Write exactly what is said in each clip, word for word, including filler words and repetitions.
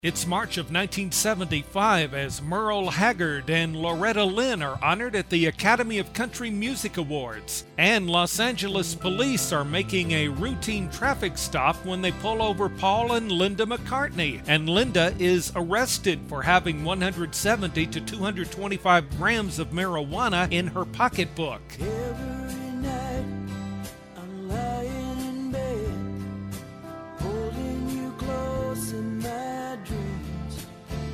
It's March of nineteen seventy-five as Merle Haggard and Loretta Lynn are honored at the Academy of Country Music Awards. And Los Angeles police are making a routine traffic stop when they pull over Paul and Linda McCartney. And Linda is arrested for having one hundred seventy to two hundred twenty-five grams of marijuana in her pocketbook. Every night I'm lying in bed, holding you close in my dreams,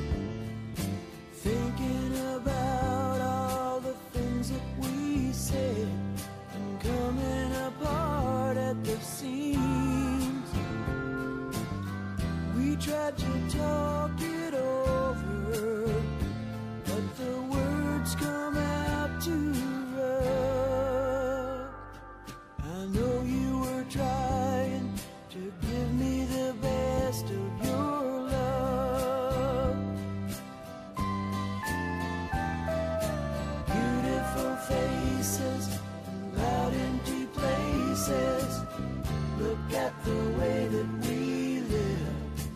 thinking about all the things that we said and coming apart at the seams. We tried to talk it over, but the words come out too rough. I know you were trying to give me the best of your love. Beautiful faces and loud empty places. Look at the way that we live,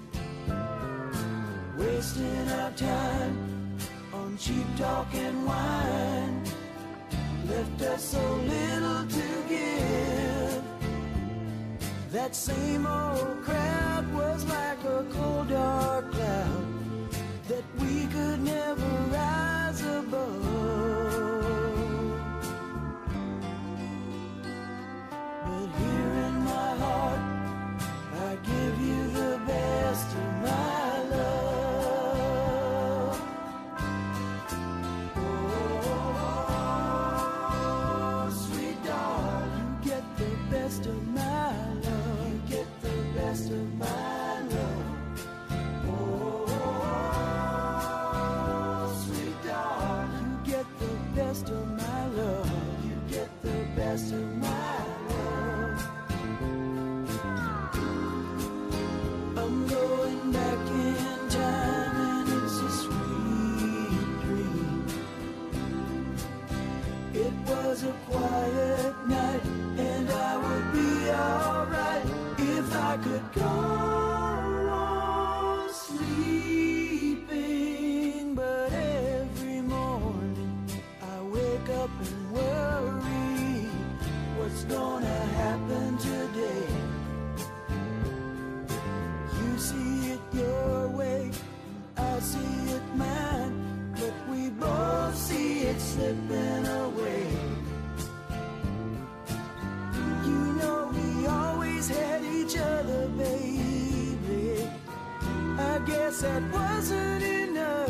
wasting our time on cheap talk and wine. Left us so little to give. That same old crowd was like a cold dark cloud that we could never rise above. But here in my heart I give you the best of my love. Oh, sweet darling, you get the best of my love. You get the best of my love. Oh, sweet darling, you get the best of my love. You get the best of my love. I'm going back in time and it's a sweet dream. It was a quiet night and I would be alright if I could go on sleeping. But every morning I wake up and worry what's gonna happen today. You see it your way, I see it mine, but we both see it slipping away. You know we always had each other, baby. I guess that wasn't enough.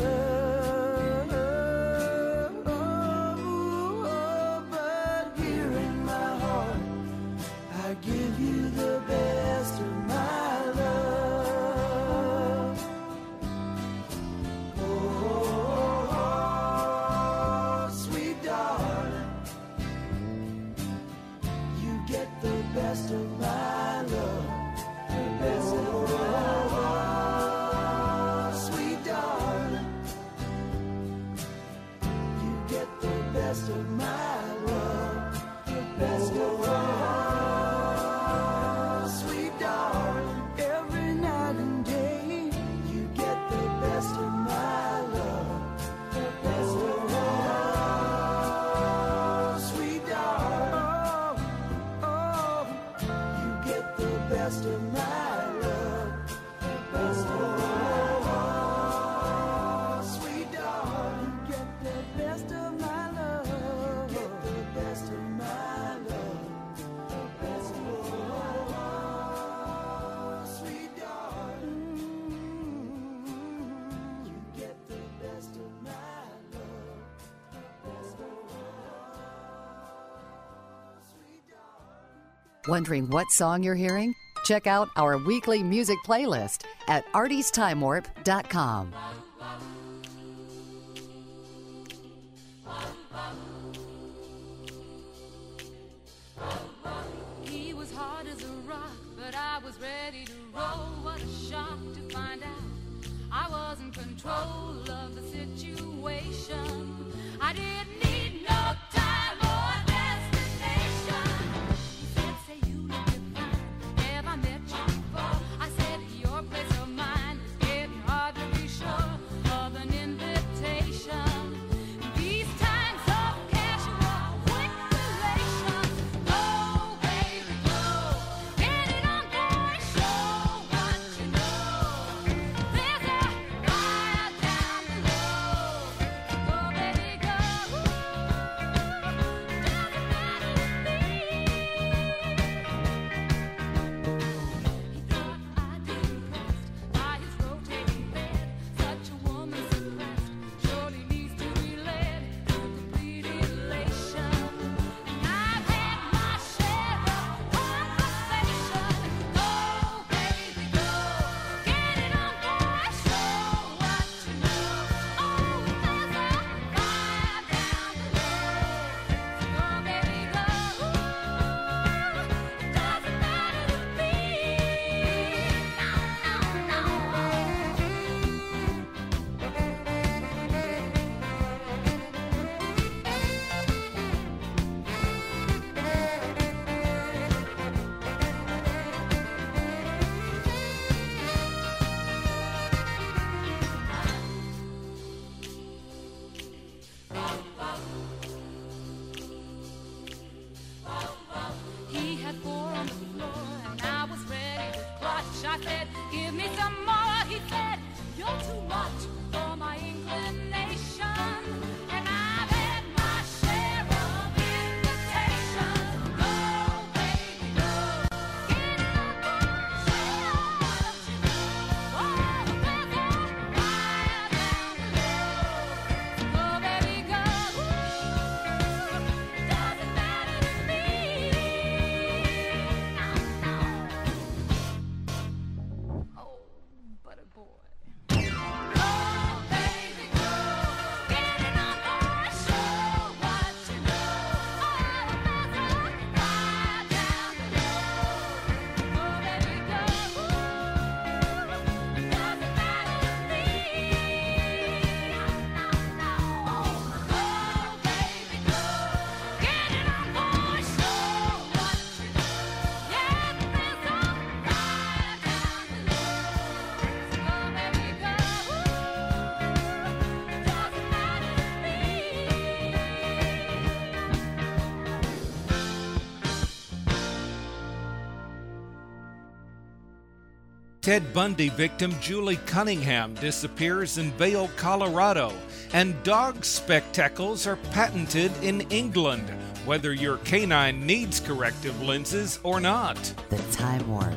But here in my heart I give you the best of my love. Oh, sweet darling, you get the best of my love. The best of my love. Sweet darling, you get the best of my love. The best of my love. Sweet darling, every night and day, you get the best of my love. The best of my love. Sweet darling, oh, oh, you get the best of my love. The best of my love. Sweet darling, you get the best of my love. You get the best of my love. The best of my love. Sweet darling, you get the best of my love. The best of my love. Sweet darling. Wondering what song you're hearing? Check out our weekly music playlist at arties time warp dot com. He was hard as a rock, but I was ready to roll. What a shock to find out I was in control of the situation. I didn't need no time or destination. He said, say you look fine. Have I met you before? I said, your place or mine. It's getting hard Ted Bundy victim Julie Cunningham disappears in Vail, Colorado, and dog spectacles are patented in England, whether your canine needs corrective lenses or not. The Time Warp.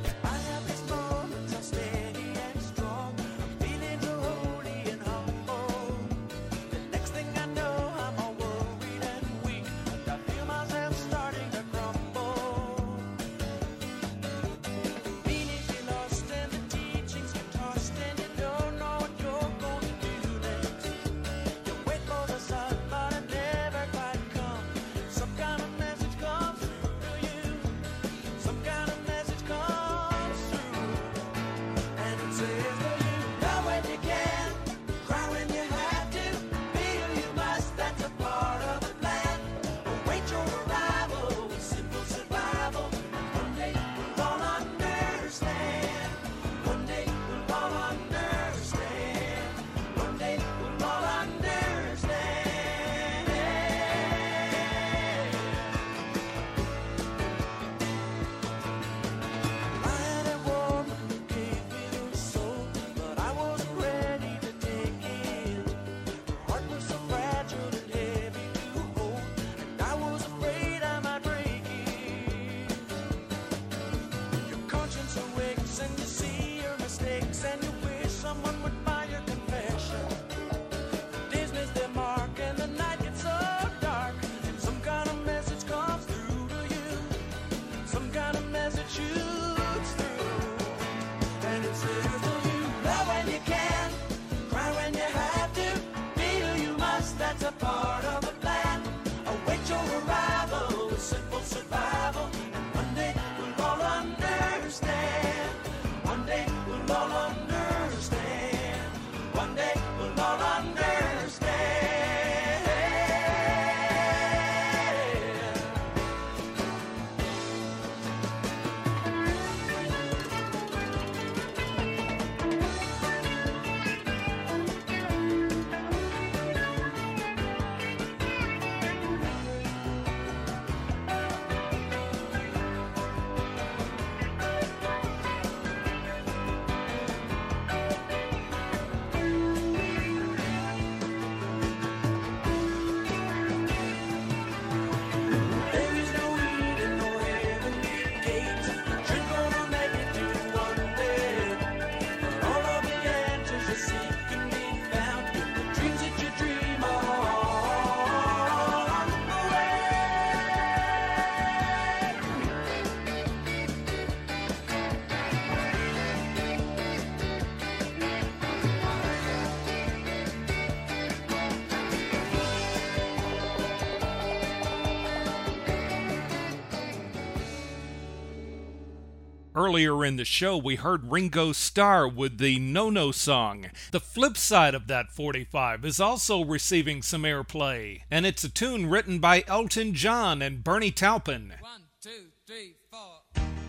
Earlier in the show, we heard Ringo Starr with the No No song. The flip side of that forty-five is also receiving some airplay, and it's a tune written by Elton John and Bernie Taupin. One, two, three, four.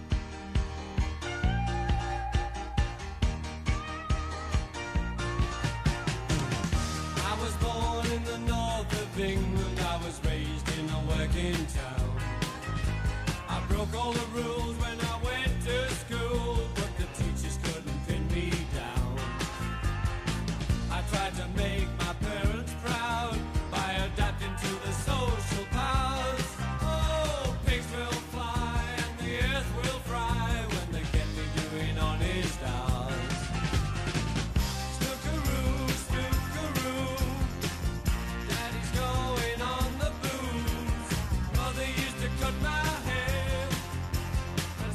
I was born in the north of England. I was raised in a working town. I broke all the rules when I went to school, but the teachers couldn't pin me down. I tried to make my parents proud by adapting to the social powers. Oh, pigs will fly and the earth will fry when they get me doing honest hours. Snookaroo, snookaroo, Daddy's going on the booze. Mother used to cut my hair.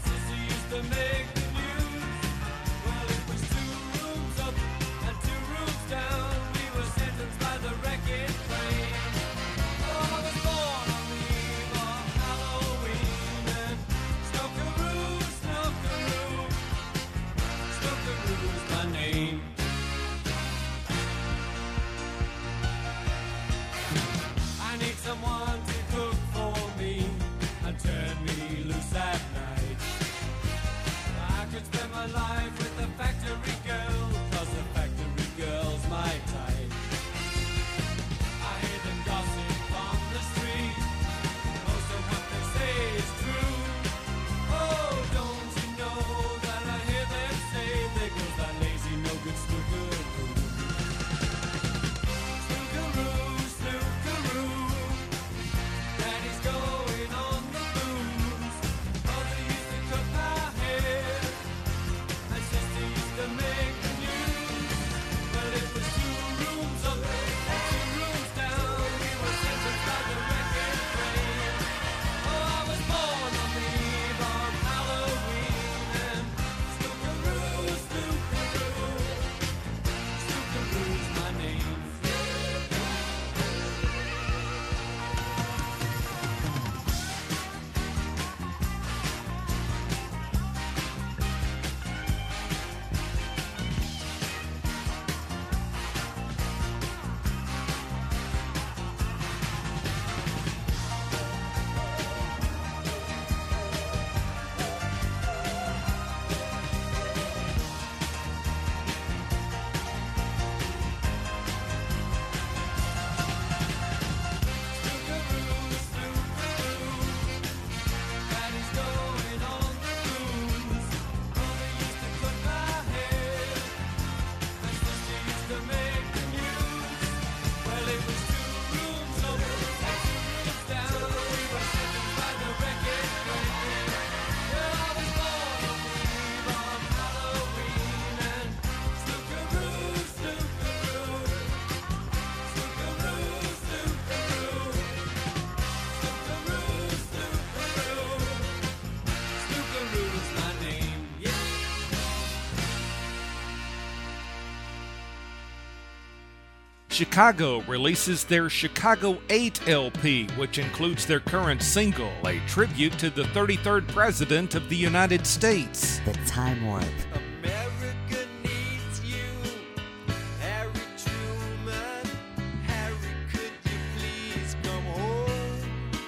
Chicago releases their Chicago eight L P, which includes their current single, a tribute to the thirty-third President of the United States. The Time Warp. America needs you, Harry Truman. Harry, could you please come home?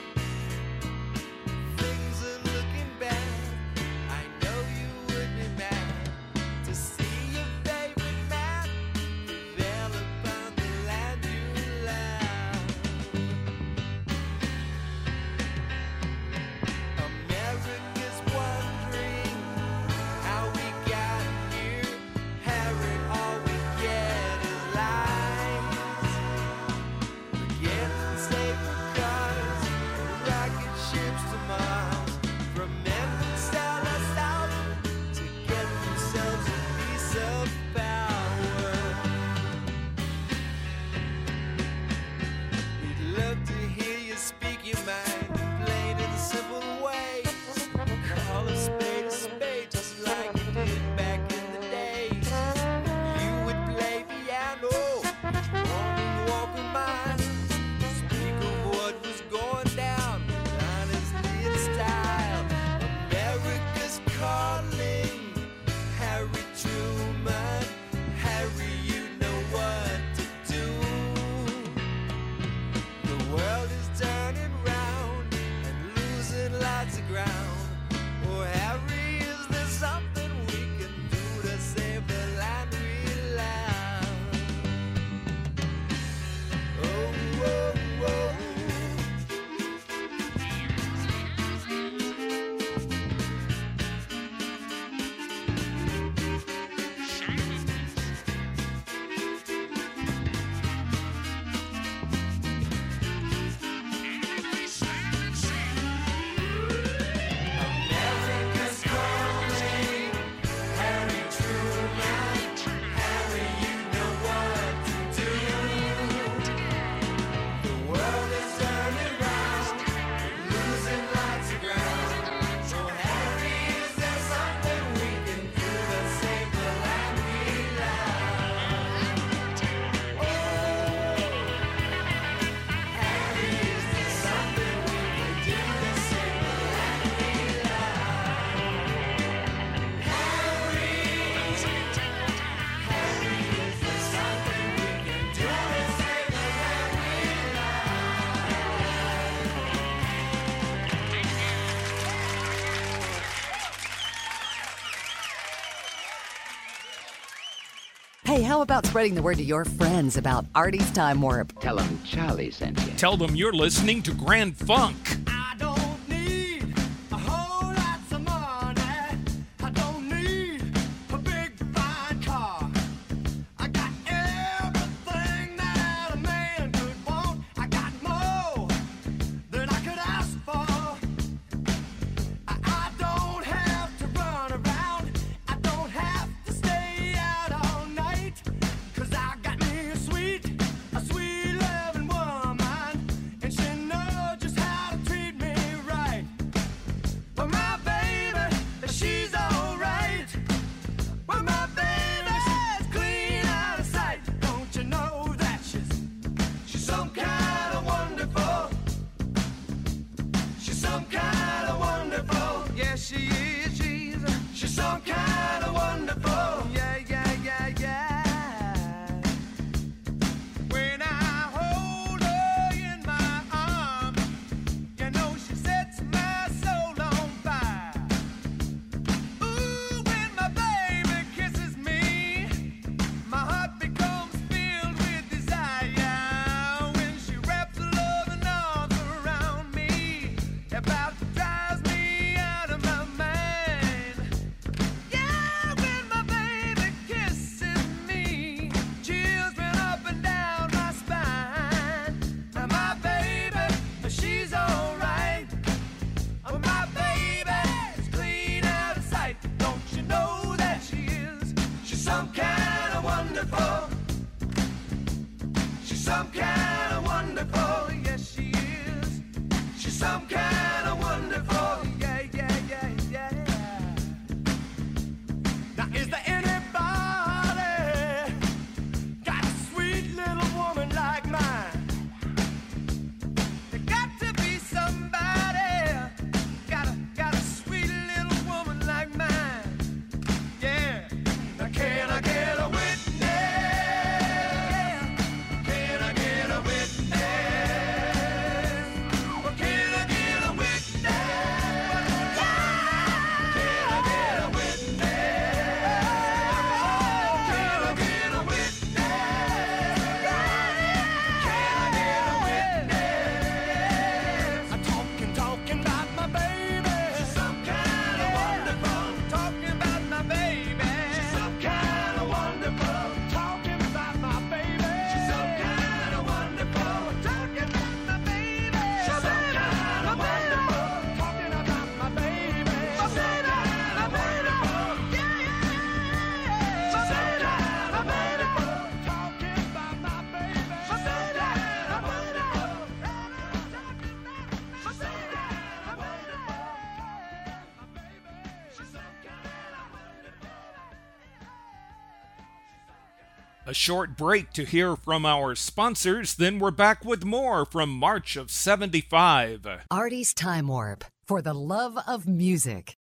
Things are looking bad. I know you would be mad to see your favorite man prevail upon the land you love. America's wondering how we got here. Harry, all we get is lies. Forgetting safer cars, rocket ships to Mars. From men who sell us out to get themselves a piece of power. We'd love to hear you speak your mind, plain and simple ways. Call a spade a spade, just like you did back in the days. You would play piano, morning walk with mine. Speak of what was going down, honestly in style. America's calling, Harry Truman. Harry, you know what to do. The world is turning round and losing lots of ground. Oh, Harry, is there something we can do to save the land we love? Oh, oh, oh. America's calling, Harry Truman. Harry, you know what to do. The world is turning round, losing lots of ground. So Harry, is there something we can do to save the land we love? Oh, Harry, is there something we can do to save the land we love? Hey, how about spreading the word to your friends about Artie's Time Warp? Tell them Charlie sent you. Tell them you're listening to Grand Funk. I don't need a whole lot of money. I don't need a big fine car. I got everything that a man could want. I got more than I could ask for. I, I don't have to run around. I don't have to stay out all night. 'Cause I got me a sweet, a sweet loving woman. And she knows just how to treat me right. But my baby, she's alright. Well, my baby's clean out of sight. Don't you know that she's she's some kind of wonderful? She's some kind of wonderful. Yeah, she is. She's she's some kind of wonderful. Yeah, yeah, yeah, yeah. When I hold her in my arms, you know she sets my soul on fire. Ooh, when my baby kisses me, my heart becomes filled with desire. When she wraps her loving arms around me, about to drive me out of my mind. Yeah, when my baby kisses me, chills run up and down my spine. Now my baby, she's alright. Oh, my baby's clean out of sight. Don't you know that she is? She's some kind of wonderful. She's some kind of wonderful. Yes, she is. She's some kind of wonderful. Yeah, yeah, yeah, yeah. Now, is there anybody got a sweet little woman A short break to hear from our sponsors, then we're back with more from March of seventy-five. Artie's Time Warp, for the love of music.